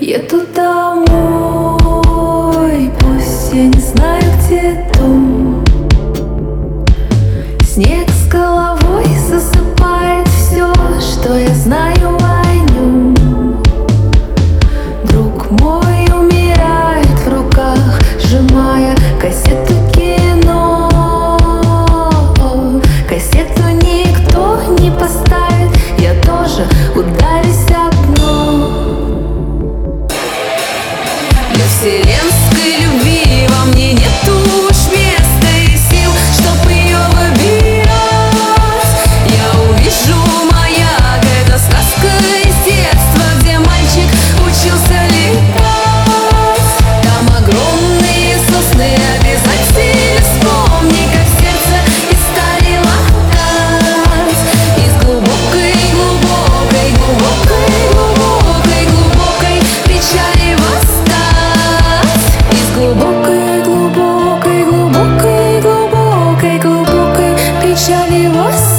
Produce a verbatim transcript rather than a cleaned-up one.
Еду домой, пусть я не знаю, где дом. Снег с головой засыпает все, что я знаю о нем. Друг мой умирает в руках, сжимая кассету кино. Кассету никто не поставит, я тоже ударюсь об дно. Для вселенской любви во мне нету уж места и сил, чтоб ее выбирать. Я увижу маяк, это сказка из детства, где мальчик учился летать. Там огромные сосны, обязательно вспомни, как сердце из стали латать. Из глубокой, глубокой, глубокой, глубокой, глубокой печали восстать. Из глубокой, глубокой, глубокой, глубокой, глубокой печали восстать.